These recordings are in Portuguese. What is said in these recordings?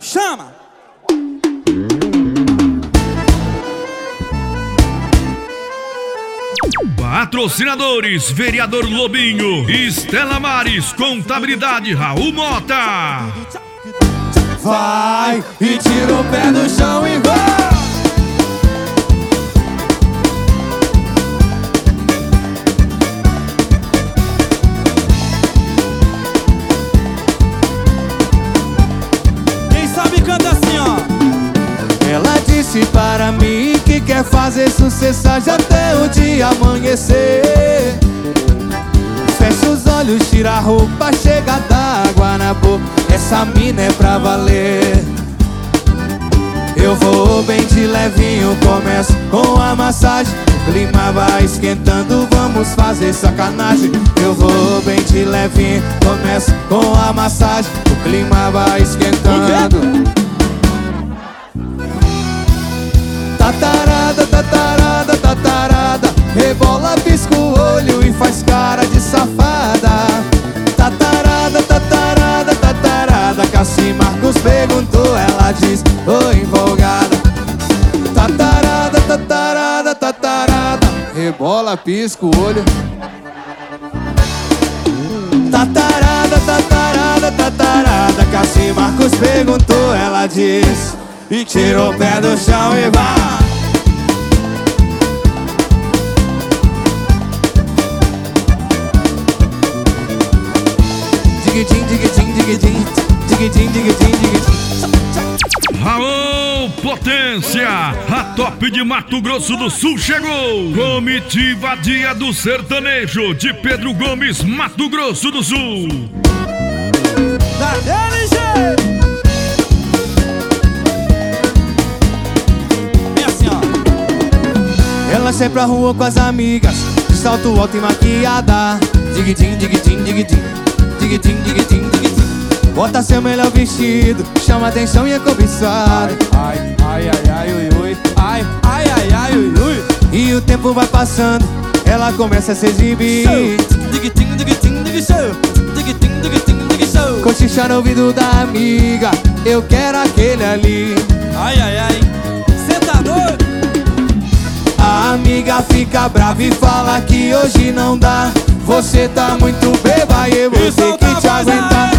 Chama! Patrocinadores: Vereador Lobinho, Estela Maris, Contabilidade Raul Mota. Vai e tira o pé do chão e vai! Quem sabe canta assim, ó. Ela disse para mim que quer fazer sucesso até o dia amanhecer. Fecha os olhos, tira a roupa, chega d'água na boca. Essa mina é pra valer. Eu vou bem de levinho, começo com a massagem. O clima vai esquentando, vamos fazer sacanagem. Eu vou bem de levinho, começo com a massagem. O clima vai esquentando. Tatarada, tatarada, tatarada, rebola, pisca o olho e faz cara de safada. Tatarada, tatarada, tatarada, Cassi Marcos perguntou, ela diz, ô empolgada. Tatarada, tatarada, tatarada, rebola, pisca o olho. Tatarada, tatarada, tatarada, Cassi Marcos perguntou, ela diz, e tirou o pé do chão e vai. Diguidim, diguidim, diguidim, diguidim, diguidim, diguidim. Raul Potência, a top de Mato Grosso do Sul chegou. Comitiva Dia do Sertanejo de Pedro Gomes, Mato Grosso do Sul. Daquele jeito. Vem assim, ó. Ela sai pra rua com as amigas, de salto alto e maquiada. Diguidim, diguidim, diguidim, diguidim, diguidim, diguidim. Bota seu melhor vestido, chama atenção e é cobiçado. Ai, ai, ai, ai, ui, ui. Ai, ai, ai, ai, ui, ui. E o tempo vai passando, ela começa a se exibir. Diguitim, diguitim, diguitim, diguitim, diguitim, diguitim. Cochichar no ouvido da amiga, eu quero aquele ali. Ai, ai, ai. Cê tá doido? A amiga fica brava e fala que hoje não dá. Você tá muito beba e eu vou ter que te aguentar.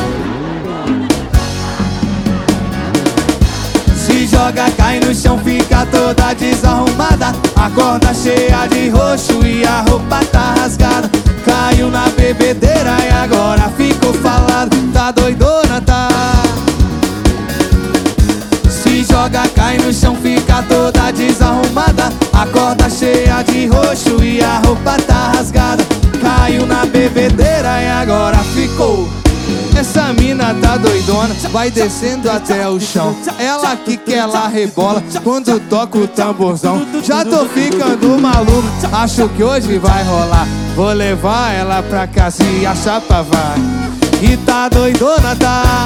Se joga, cai no chão, fica toda desarrumada. Acorda cheia de roxo e a roupa tá rasgada. Caiu na bebedeira e agora ficou falado. Tá doidona, tá? Se joga, cai no chão, fica toda desarrumada. Acorda cheia de roxo e a roupa tá rasgada. Caiu na bebedeira e agora ficou. Essa mina tá doidona, vai descendo até o chão. Ela que quer lá rebola quando toca o tamborzão. Já tô ficando maluco, acho que hoje vai rolar. Vou levar ela pra casa e a chapa vai. E tá doidona, tá?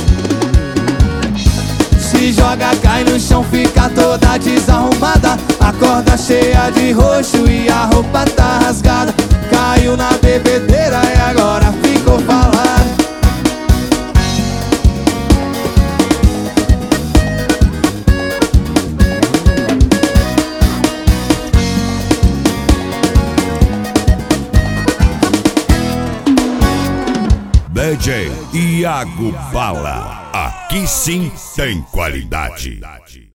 Se joga, cai no chão, fica toda desarrumada. Acorda cheia de roxo e a roupa tá rasgada. Caiu na bebedeira e agora ficou falado. DJ Iago Bala, aqui sim tem qualidade.